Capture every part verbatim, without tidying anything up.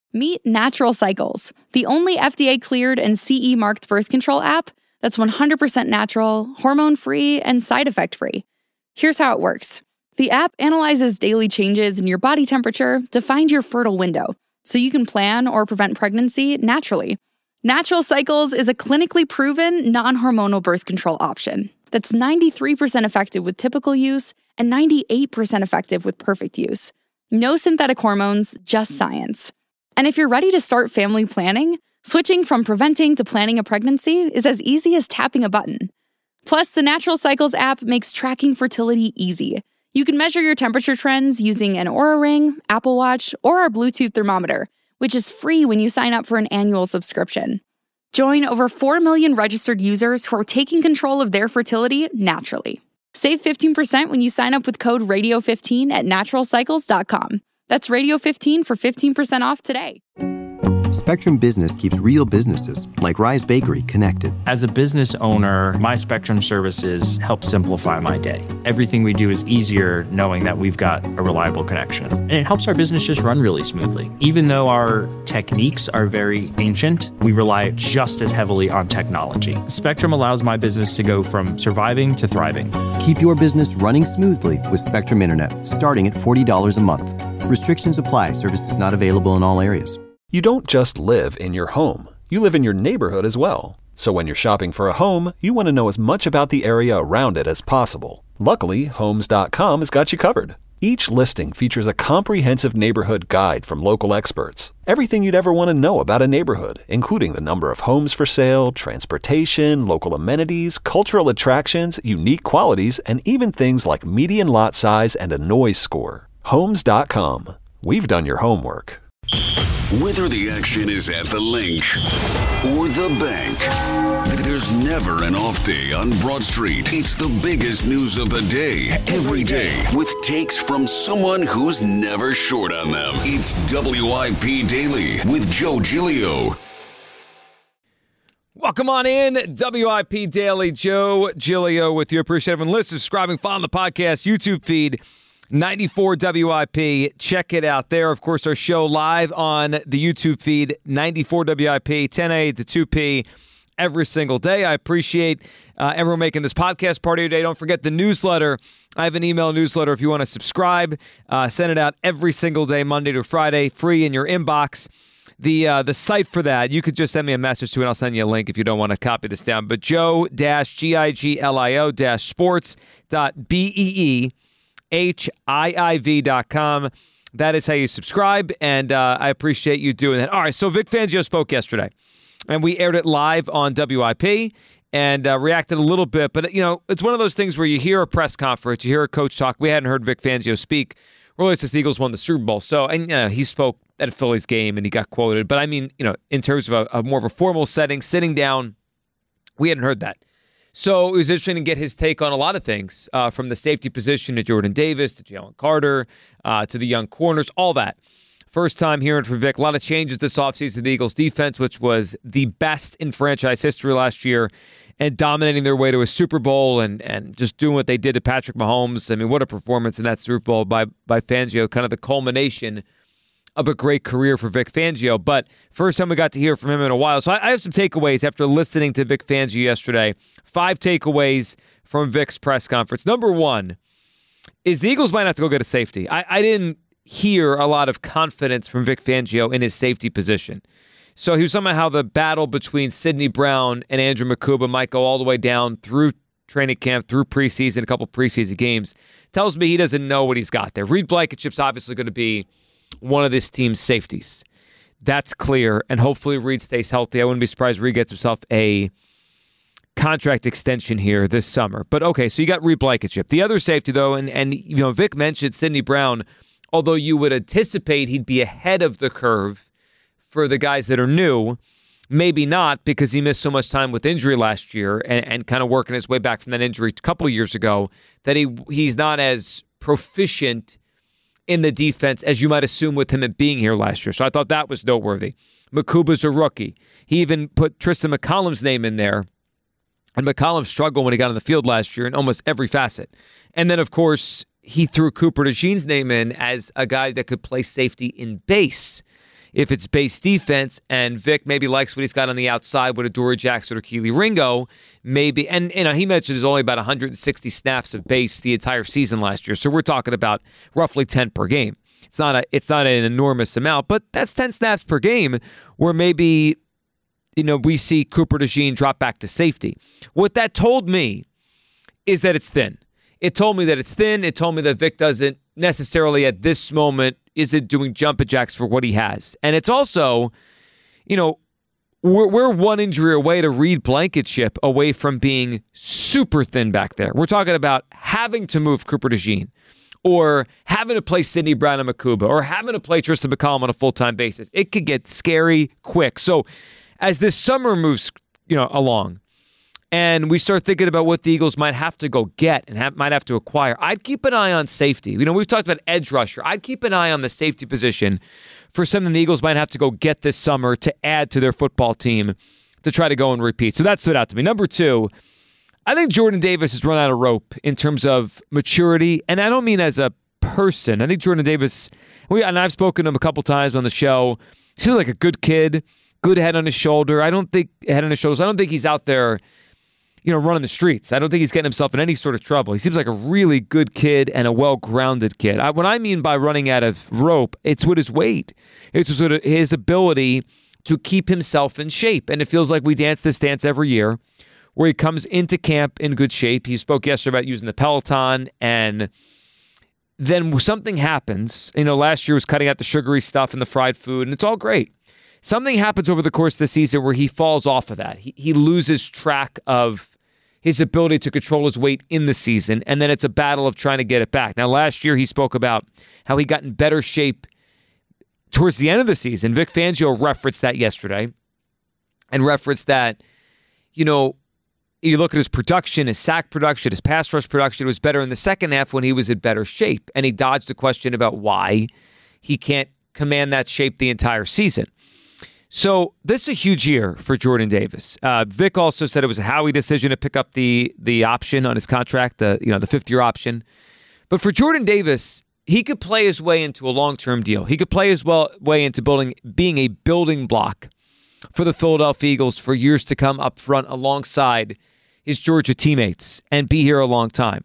Meet Natural Cycles, the only F D A-cleared and C E-marked birth control app that's one hundred percent natural, hormone-free, and side effect-free. Here's how it works. The app analyzes daily changes in your body temperature to find your fertile window, so you can plan or prevent pregnancy naturally. Natural Cycles is a clinically proven, non-hormonal birth control option that's ninety-three percent effective with typical use and ninety-eight percent effective with perfect use. No synthetic hormones, just science. And if you're ready to start family planning, switching from preventing to planning a pregnancy is as easy as tapping a button. Plus, the Natural Cycles app makes tracking fertility easy. You can measure your temperature trends using an Oura Ring, Apple Watch, or our Bluetooth thermometer, which is free when you sign up for an annual subscription. Join over four million registered users who are taking control of their fertility naturally. Save fifteen percent when you sign up with code radio fifteen at natural cycles dot com. That's radio fifteen for fifteen percent off today. Spectrum Business keeps real businesses, like Rise Bakery, connected. As a business owner, my Spectrum services help simplify my day. Everything we do is easier knowing that we've got a reliable connection. And it helps our business just run really smoothly. Even though our techniques are very ancient, we rely just as heavily on technology. Spectrum allows my business to go from surviving to thriving. Keep your business running smoothly with Spectrum Internet, starting at forty dollars a month. Restrictions apply. Services not available in all areas. You don't just live in your home. You live in your neighborhood as well. So when you're shopping for a home, you want to know as much about the area around it as possible. Luckily, Homes dot com has got you covered. Each listing features a comprehensive neighborhood guide from local experts. Everything you'd ever want to know about a neighborhood, including the number of homes for sale, transportation, local amenities, cultural attractions, unique qualities, and even things like median lot size and a noise score. Homes dot com. We've done your homework. Whether the action is at the link or the bank, there's never an off day on Broad Street. It's the biggest news of the day, every day, with takes from someone who's never short on them. It's W I P Daily with Joe Giglio. Welcome on in, W I P Daily. Joe Giglio with you. Appreciate everyone listening, subscribing, following the podcast, YouTube feed. ninety-four W I P. Check it out there. Of course, our show live on the YouTube feed, ninety-four W I P, ten a to two p every single day. I appreciate uh, everyone making this podcast part of your day. Don't forget the newsletter. I have an email newsletter if you want to subscribe. Uh, send it out every single day, Monday to Friday, free in your inbox. The uh, the site for that, you could just send me a message to it. I'll send you a link if you don't want to copy this down. But joe-giglio-sports dot B E E H I I V dot com. That is how you subscribe, and uh, I appreciate you doing that. All right, so Vic Fangio spoke yesterday, and we aired it live on W I P and uh, reacted a little bit. But, you know, it's one of those things where you hear a press conference, you hear a coach talk. We hadn't heard Vic Fangio speak really since the Eagles won the Super Bowl. So, and, you know, he spoke at a Phillies game, and he got quoted. But, I mean, you know, in terms of a, a more of a formal setting, sitting down, we hadn't heard that. So it was interesting to get his take on a lot of things, uh, from the safety position to Jordan Davis, to Jalen Carter, uh, to the young corners, all that. First time hearing from Vic. A lot of changes this offseason to the Eagles' defense, which was the best in franchise history last year, and dominating their way to a Super Bowl and and just doing what they did to Patrick Mahomes. I mean, what a performance in that Super Bowl by, by Fangio, kind of the culmination of a great career for Vic Fangio. But first time we got to hear from him in a while. So I, I have some takeaways after listening to Vic Fangio yesterday. Five takeaways from Vic's press conference. Number one is the Eagles might have to go get a safety. I, I didn't hear a lot of confidence from Vic Fangio in his safety position. So he was somehow the battle between Sidney Brown and Andrew Mukuba might go all the way down through training camp, through preseason, a couple preseason games. Tells me he doesn't know what he's got there. Reed Blankenship's obviously going to be one of this team's safeties. That's clear, and hopefully Reed stays healthy. I wouldn't be surprised Reed gets himself a contract extension here this summer. But okay, so you got Reed Blankenship. The other safety, though, and, and you know, Vic mentioned Sidney Brown, although you would anticipate he'd be ahead of the curve for the guys that are new, maybe not, because he missed so much time with injury last year and, and kind of working his way back from that injury a couple of years ago, that he he's not as proficient in the defense as you might assume with him being here last year. So I thought that was noteworthy. Mukuba's a rookie. He even put Tristan McCollum's name in there. And McCollum struggled when he got on the field last year in almost every facet. And then, of course, he threw Cooper DeJean's name in as a guy that could play safety in base. if it's base defense and Vic maybe likes what he's got on the outside with Adoree Jackson or Keely Ringo, maybe, and you know, he mentioned there's only about one hundred sixty snaps of base the entire season last year, so we're talking about roughly ten per game. It's not a, it's not an enormous amount, but that's ten snaps per game where maybe, you know, we see Cooper DeJean drop back to safety. What that told me is that it's thin. It told me that it's thin. It told me that Vic doesn't necessarily at this moment isn't doing jumping jacks for what he has. And it's also, you know, we're, we're one injury away to Reed Blankenship away from being super thin back there. We're talking about having to move Cooper DeJean or having to play Sidney Brown and Makuba or having to play Tristan McCollum on a full-time basis. It could get scary quick. So as this summer moves, you know, along, and we start thinking about what the Eagles might have to go get and have, might have to acquire, I'd keep an eye on safety. You know, we've talked about edge rusher. I'd keep an eye on the safety position for something the Eagles might have to go get this summer to add to their football team to try to go and repeat. So that stood out to me. Number two, I think Jordan Davis has run out of rope in terms of maturity, and I don't mean as a person. I think Jordan Davis, we, and I've spoken to him a couple times on the show, he seems like a good kid, good head on his shoulder. I don't think, head on his shoulders, I don't think he's out there, you know, running the streets. I don't think he's getting himself in any sort of trouble. He seems like a really good kid and a well-grounded kid. I, what I mean by running out of rope, it's with his weight. It's sort of his ability to keep himself in shape. And it feels like we dance this dance every year where he comes into camp in good shape. He spoke yesterday about using the Peloton, and then something happens. You know, last year was cutting out the sugary stuff and the fried food, and it's all great. Something happens over the course of the season where he falls off of that. He, he loses track of his ability to control his weight in the season, and then it's a battle of trying to get it back. Now, last year he spoke about how he got in better shape towards the end of the season. Vic Fangio referenced that yesterday and referenced that, you know, you look at his production, his sack production, his pass rush production was better in the second half when he was in better shape, and he dodged the question about why he can't command that shape the entire season. So this is a huge year for Jordan Davis. Uh, Vic also said it was a Howie decision to pick up the the option on his contract, the you know the fifth year option. But for Jordan Davis, he could play his way into a long term deal. He could play his well, way into building being a building block for the Philadelphia Eagles for years to come up front alongside his Georgia teammates and be here a long time.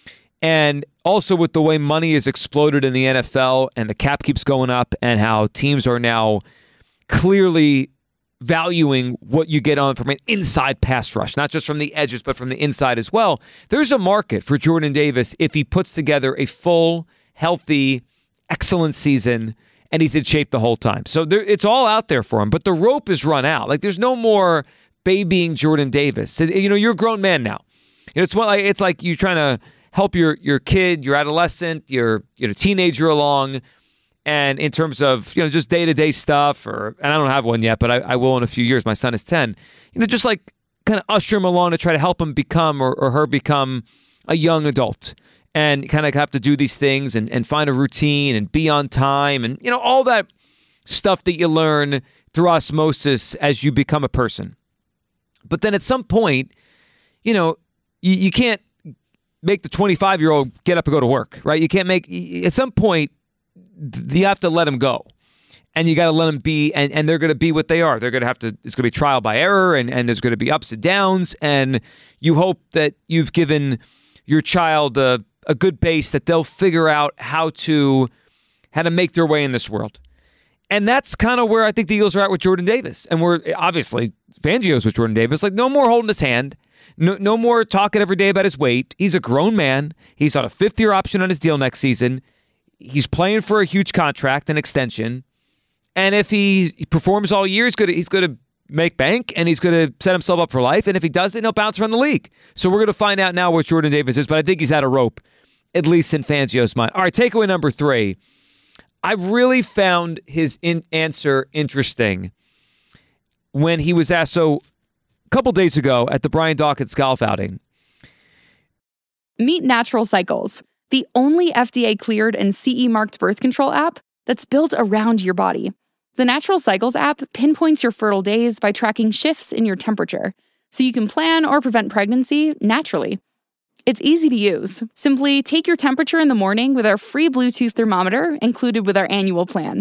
And also with the way money has exploded in the N F L and the cap keeps going up and how teams are now clearly valuing what you get on from an inside pass rush, not just from the edges, but from the inside as well. There's a market for Jordan Davis if he puts together a full, healthy, excellent season, and he's in shape the whole time. So there, it's all out there for him, but the rope is run out. Like, there's no more babying Jordan Davis. You know, you're a grown man now. You know, it's what like it's like you're trying to help your your kid, your adolescent, your you know teenager along. And in terms of, you know, just day-to-day stuff, or and I don't have one yet, but I, I will in a few years. My son is ten. You know, just like kind of usher him along to try to help him become or, or her become a young adult and kind of have to do these things and, and find a routine and be on time and, you know, all that stuff that you learn through osmosis as you become a person. But then at some point, you know, you, you can't make the twenty-five-year-old get up and go to work, right? You can't make, at some point, you have to let them go, and you got to let them be, and, and they're going to be what they are. They're going to have to, it's going to be trial by error, and, and there's going to be ups and downs, and you hope that you've given your child a, a good base that they'll figure out how to, how to make their way in this world. And that's kind of where I think the Eagles are at with Jordan Davis. And we're obviously Fangio's with Jordan Davis, like no more holding his hand, no, no more talking every day about his weight. He's a grown man. He's on a fifth year option on his deal next season. He's playing for a huge contract, an extension. And if he performs all year, he's going to, he's going to make bank, and he's going to set himself up for life. And if he doesn't, he'll bounce around the league. So we're going to find out now what Jordan Davis is, but I think he's out of rope, at least in Fangio's mind. All right, takeaway number three. I really found his in- answer interesting when he was asked, so a couple days ago at the Brian Dawkins golf outing. Meet Natural Cycles, the only F D A-cleared and C E-marked birth control app that's built around your body. The Natural Cycles app pinpoints your fertile days by tracking shifts in your temperature, so you can plan or prevent pregnancy naturally. It's easy to use. Simply take your temperature in the morning with our free Bluetooth thermometer included with our annual plan.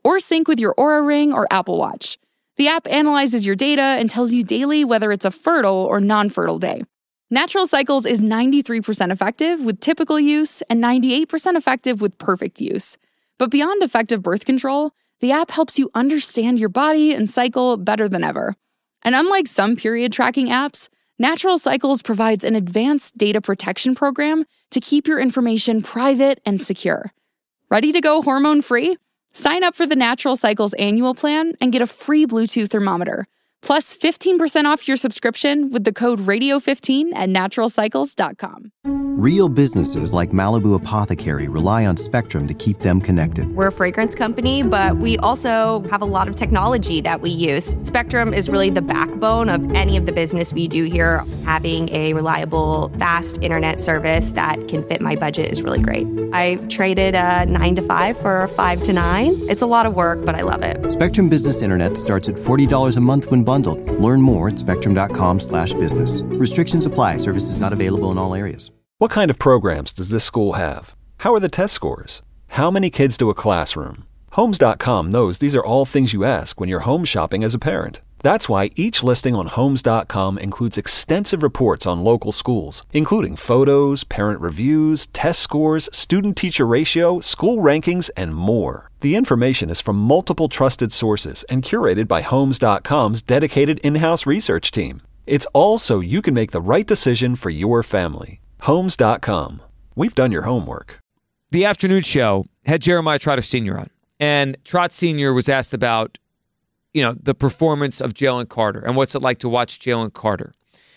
or sync with your Oura Ring or Apple Watch. The app analyzes your data and tells you daily whether it's a fertile or non-fertile day. Natural Cycles is ninety-three percent effective with typical use and ninety-eight percent effective with perfect use. But beyond effective birth control, the app helps you understand your body and cycle better than ever. And unlike some period tracking apps, Natural Cycles provides an advanced data protection program to keep your information private and secure. Ready to go hormone-free? Sign up for the Natural Cycles annual plan and get a free Bluetooth thermometer, plus fifteen percent off your subscription with the code radio fifteen at natural cycles dot com. Real businesses like Malibu Apothecary rely on Spectrum to keep them connected. We're a fragrance company, but we also have a lot of technology that we use. Spectrum is really the backbone of any of the business we do here. Having a reliable, fast internet service that can fit my budget is really great. I traded a nine to five for a five to nine. It's a lot of work, but I love it. Spectrum Business Internet starts at forty dollars a month when bundled. Learn more at spectrum.com slash business. Restrictions apply. Services not available in all areas. What kind of programs does this school have? How are the test scores? How many kids do a classroom? Homes dot com knows these are all things you ask when you're home shopping as a parent. That's why each listing on Homes dot com includes extensive reports on local schools, including photos, parent reviews, test scores, student-teacher ratio, school rankings, and more. The information is from multiple trusted sources and curated by Homes dot com's dedicated in-house research team. It's all so you can make the right decision for your family. Homes dot com. We've done your homework. The afternoon show had Jeremiah Trotter Senior on, and Trot Senior was asked about, you know, the performance of Jalen Carter and what's it like to watch Jalen Carter.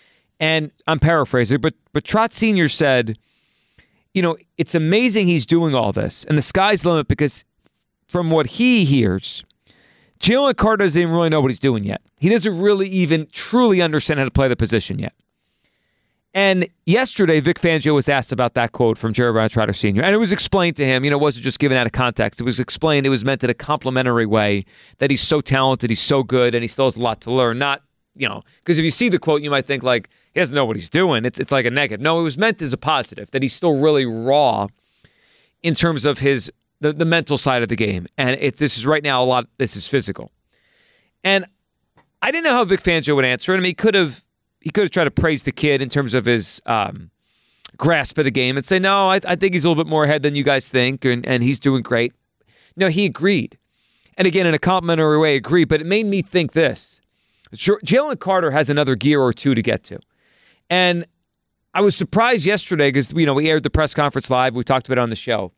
And I'm paraphrasing, but but Trot Senior said, you know, it's amazing he's doing all this, and the sky's the limit because from what he hears, Jalen Carter doesn't even really know what he's doing yet. He doesn't really even truly understand how to play the position yet. And yesterday, Vic Fangio was asked about that quote from Jeremiah Trotter Senior And it was explained to him, you know, it wasn't just given out of context. It was explained, it was meant in a complimentary way that he's so talented, he's so good, and he still has a lot to learn. Not, you know, because if you see the quote, you might think like, he doesn't know what he's doing. It's it's like a negative. No, it was meant as a positive, that he's still really raw in terms of his the, the mental side of the game. And it, this is right now, a lot, this is physical. And I didn't know how Vic Fangio would answer it. I mean, he could have, He could have tried to praise the kid in terms of his um, grasp of the game and say, no, I, I think he's a little bit more ahead than you guys think, and, and he's doing great. No, he agreed. And again, in a complimentary way, agreed, but it made me think this. J- Jalen Carter has another gear or two to get to. And I was surprised yesterday because, you know, we aired the press conference live. We talked about it on the show.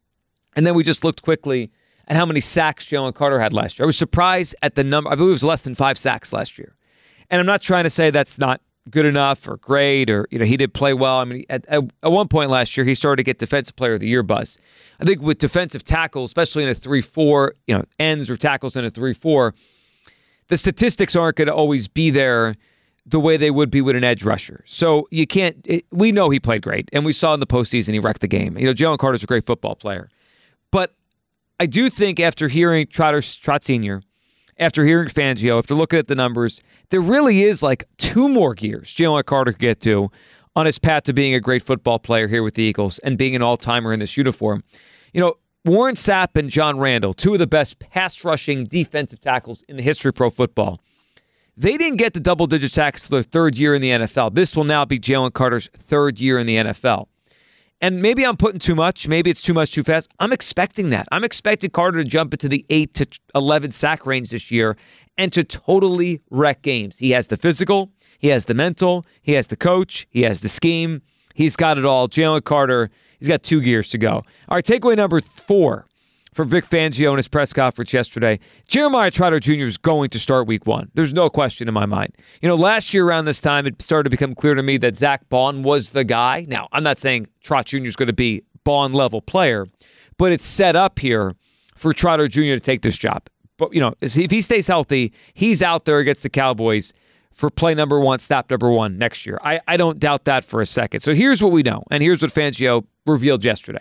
And then we just looked quickly at how many sacks Jalen Carter had last year. I was surprised at the number. I believe it was less than five sacks last year. And I'm not trying to say that's not good enough or great or, you know, he did play well. I mean, at, at, at one point last year, he started to get Defensive Player of the Year buzz. I think with defensive tackles, especially in a three four, you know, ends or tackles in a three four, the statistics aren't going to always be there the way they would be with an edge rusher. So you can't, it, we know he played great, and we saw in the postseason he wrecked the game. You know, Jalen Carter's a great football player. But I do think after hearing Trotter, Trot Senior, after hearing Fangio, after looking at the numbers, there really is like two more gears Jalen Carter could get to on his path to being a great football player here with the Eagles and being an all-timer in this uniform. You know, Warren Sapp and John Randall, two of the best pass-rushing defensive tackles in the history of pro football, they didn't get to double-digit sacks to their third year in the N F L. This will now be Jalen Carter's third year in the N F L. And maybe I'm putting too much. Maybe it's too much too fast. I'm expecting that. I'm expecting Carter to jump into the eight to eleven sack range this year and to totally wreck games. He has the physical. He has the mental. He has the coach. He has the scheme. He's got it all. Jalen Carter, he's got two gears to go. All right, takeaway number four from Vic Fangio in his press conference yesterday. Jeremiah Trotter Junior is going to start week one. There's no question in my mind. You know, last year around this time, it started to become clear to me that Zach Bond was the guy. Now, I'm not saying Trot Junior is going to be Bond-level player, but it's set up here for Trotter Junior to take this job. But, you know, if he stays healthy, he's out there against the Cowboys for play number one, stop number one next year. I, I don't doubt that for a second. So here's what we know, and here's what Fangio revealed yesterday.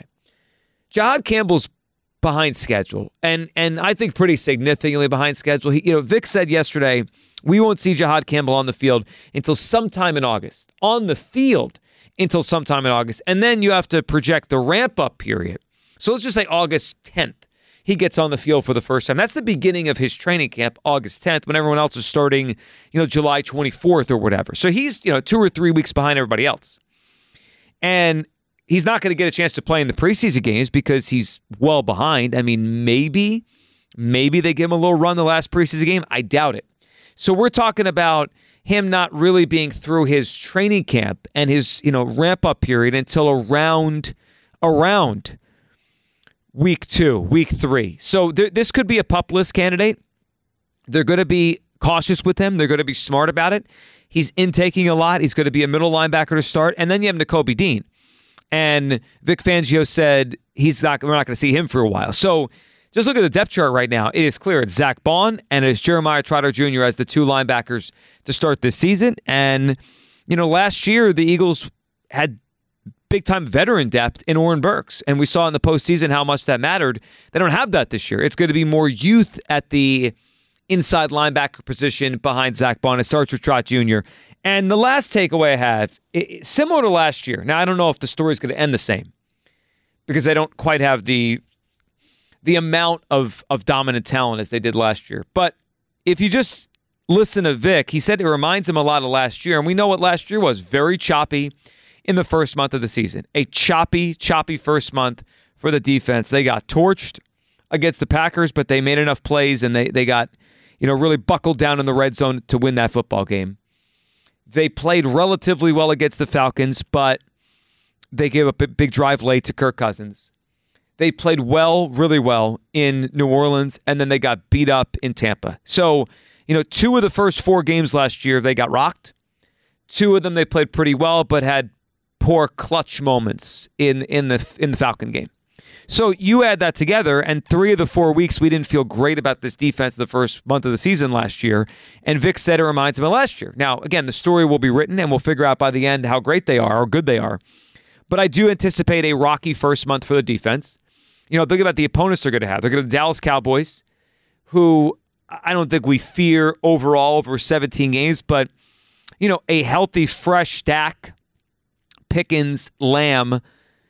Jahad Campbell's behind schedule, and and I think pretty significantly behind schedule. He, you know, Vic said yesterday, we won't see Jahad Campbell on the field until sometime in August. On the field until sometime in August. And then you have to project the ramp-up period. So let's just say August tenth. he gets on the field for the first time. That's the beginning of his training camp, August tenth, when everyone else is starting, you know, July twenty-fourth or whatever. So he's, you know, two or three weeks behind everybody else. And he's not going to get a chance to play in the preseason games because he's well behind. I mean, maybe, maybe they give him a little run the last preseason game. I doubt it. So we're talking about him not really being through his training camp and his, you know, ramp-up period until around, around week two, week three. So th- this could be a PUP list candidate. They're going to be cautious with him. They're going to be smart about it. He's intaking a lot. He's going to be a middle linebacker to start. And then you have Nakobe Dean. And Vic Fangio said he's not. we're not going to see him for a while. So just look at the depth chart right now. It is clear it's Zach Bond and it is Jeremiah Trotter Junior as the two linebackers to start this season. And, you know, last year the Eagles had big-time veteran depth in Oren Burks, and we saw in the postseason how much that mattered. They don't have that this year. It's going to be more youth at the inside linebacker position behind Zach Bond. It starts with Trot Junior And the last takeaway I have, it, similar to last year. Now, I don't know if the story is going to end the same because they don't quite have the the amount of, of dominant talent as they did last year. But if you just listen to Vic, he said it reminds him a lot of last year. And we know what last year was. Very choppy in the first month of the season. A choppy, choppy first month for the defense. They got torched against the Packers, but they made enough plays and they, they got, you know, really buckled down in the red zone to win that football game. They played relatively well against the Falcons, but they gave up a big drive late to Kirk Cousins. They played well, really well in New Orleans, and then they got beat up in Tampa. So, you know, two of the first four games last year, they got rocked. Two of them they played pretty well, but had poor clutch moments in, in the in the Falcon game. So you add that together, and three of the four weeks we didn't feel great about this defense the first month of the season last year, and Vic said it reminds him of last year. Now, again, the story will be written, and we'll figure out by the end how great they are or good they are. But I do anticipate a rocky first month for the defense. You know, think about the opponents they're going to have. They're going to the Dallas Cowboys, who I don't think we fear overall over seventeen games, but, you know, a healthy, fresh Dak, Pickens, Lamb,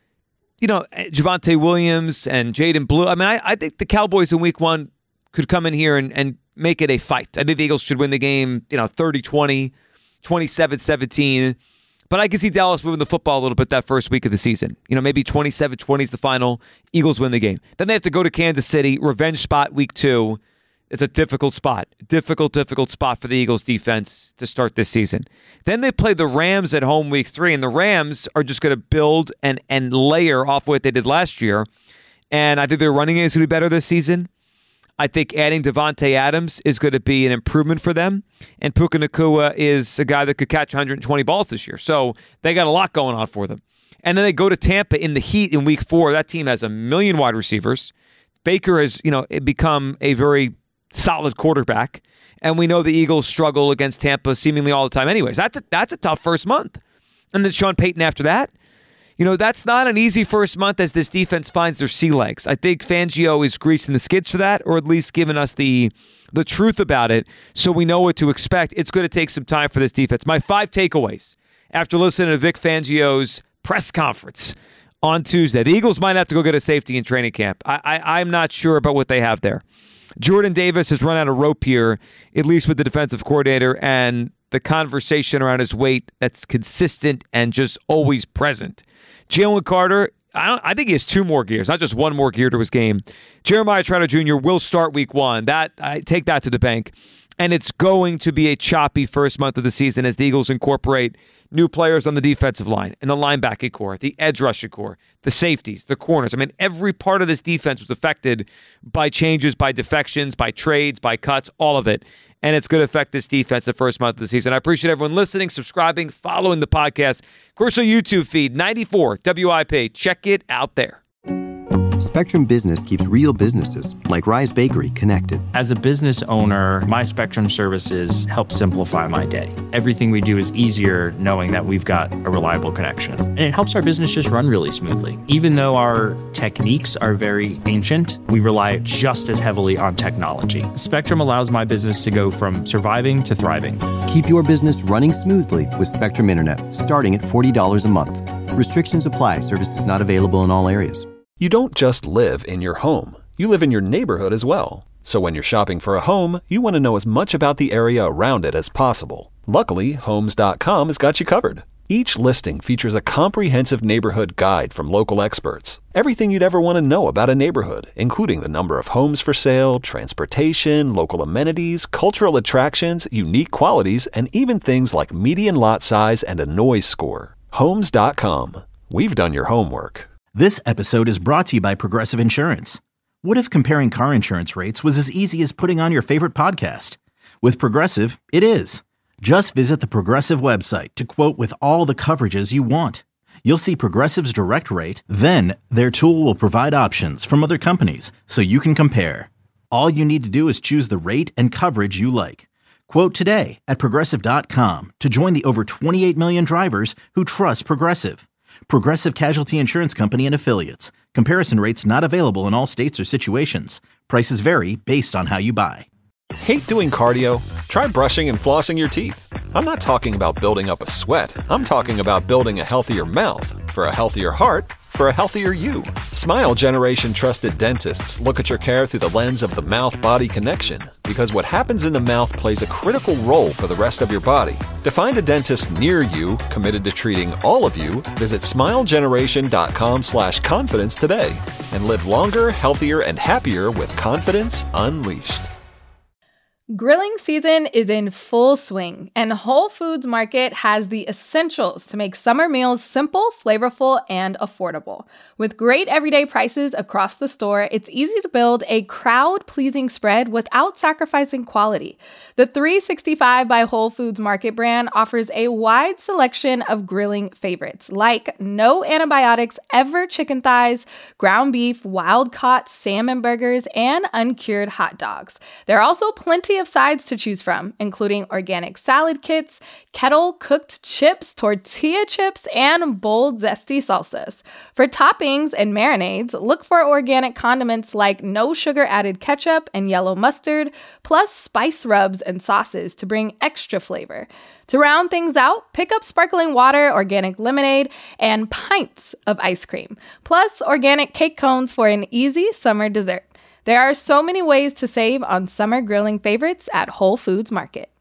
you know, Javonte Williams and Jaden Blue. I mean, I, I think the Cowboys in week one could come in here and, and make it a fight. I think the Eagles should win the game, you know, thirty twenty, twenty-seven seventeen. But I can see Dallas moving the football a little bit that first week of the season. You know, maybe twenty-seven twenty is the final. Eagles win the game. Then they have to go to Kansas City, revenge spot week two. It's a difficult spot. Difficult, difficult spot for the Eagles defense to start this season. Then they play the Rams at home week three, and the Rams are just going to build and, and layer off what they did last year. And I think their running game is going to be better this season. I think adding Devontae Adams is going to be an improvement for them. And Puka Nacua is a guy that could catch one hundred twenty balls this year. So they got a lot going on for them. And then they go to Tampa in the heat in week four. That team has a million wide receivers. Baker has, you know, become a very solid quarterback. And we know the Eagles struggle against Tampa seemingly all the time anyways. That's a, that's a tough first month. And then Sean Payton after that. You know, that's not an easy first month as this defense finds their sea legs. I think Fangio is greasing the skids for that, or at least giving us the the truth about it so we know what to expect. It's going to take some time for this defense. My five takeaways after listening to Vic Fangio's press conference on Tuesday. The Eagles might have to go get a safety in training camp. I, I, I'm not sure about what they have there. Jordan Davis has run out of rope here, at least with the defensive coordinator, and the conversation around his weight that's consistent and just always present. Jalen Carter, I, don't, I think he has two more gears, not just one more gear to his game. Jeremiah Trotter Junior will start week one. That I take that to the bank. And it's going to be a choppy first month of the season as the Eagles incorporate new players on the defensive line and the linebacking core, the edge rushing core, the safeties, the corners. I mean, every part of this defense was affected by changes, by defections, by trades, by cuts, all of it. And it's going to affect this defense the first month of the season. I appreciate everyone listening, subscribing, following the podcast. Of course, our YouTube feed, ninety-four W I P. Check it out there. Spectrum Business keeps real businesses, like Rise Bakery, connected. As a business owner, my Spectrum services help simplify my day. Everything we do is easier knowing that we've got a reliable connection. And it helps our business just run really smoothly. Even though our techniques are very ancient, we rely just as heavily on technology. Spectrum allows my business to go from surviving to thriving. Keep your business running smoothly with Spectrum Internet, starting at forty dollars a month. Restrictions apply. Services not available in all areas. You don't just live in your home. you live in your neighborhood as well. So when you're shopping for a home, you want to know as much about the area around it as possible. Luckily, Homes dot com has got you covered. Each listing features a comprehensive neighborhood guide from local experts. Everything you'd ever want to know about a neighborhood, including the number of homes for sale, transportation, local amenities, cultural attractions, unique qualities, and even things like median lot size and a noise score. Homes dot com. We've done your homework. This episode is brought to you by Progressive Insurance. What if comparing car insurance rates was as easy as putting on your favorite podcast? With Progressive, it is. Just visit the Progressive website to quote with all the coverages you want. You'll see Progressive's direct rate, then their tool will provide options from other companies so you can compare. All you need to do is choose the rate and coverage you like. Quote today at Progressive dot com to join the over twenty-eight million drivers who trust Progressive. Progressive Casualty Insurance Company and Affiliates. Comparison rates not available in all states or situations. Prices vary based on how you buy. Hate doing cardio? Try brushing and flossing your teeth. I'm not talking about building up a sweat. I'm talking about building a healthier mouth. For a healthier heart, for a healthier you. Smile Generation trusted dentists look at your care through the lens of the mouth-body connection, because what happens in the mouth plays a critical role for the rest of your body. To find a dentist near you committed to treating all of you, visit smile generation dot com slash confidence today and live longer, healthier, and happier with confidence unleashed. Grilling season is in full swing, and Whole Foods Market has the essentials to make summer meals simple, flavorful, and affordable. With great everyday prices across the store, it's easy to build a crowd-pleasing spread without sacrificing quality. The three sixty-five by Whole Foods Market brand offers a wide selection of grilling favorites, like no antibiotics ever chicken thighs, ground beef, wild-caught salmon burgers, and uncured hot dogs. There are also plenty of sides to choose from, including organic salad kits, kettle-cooked chips, tortilla chips, and bold, zesty salsas. For toppings and marinades, look for organic condiments like no sugar-added ketchup and yellow mustard, plus spice rubs and sauces to bring extra flavor. To round things out, pick up sparkling water, organic lemonade, and pints of ice cream, plus organic cake cones for an easy summer dessert. There are so many ways to save on summer grilling favorites at Whole Foods Market.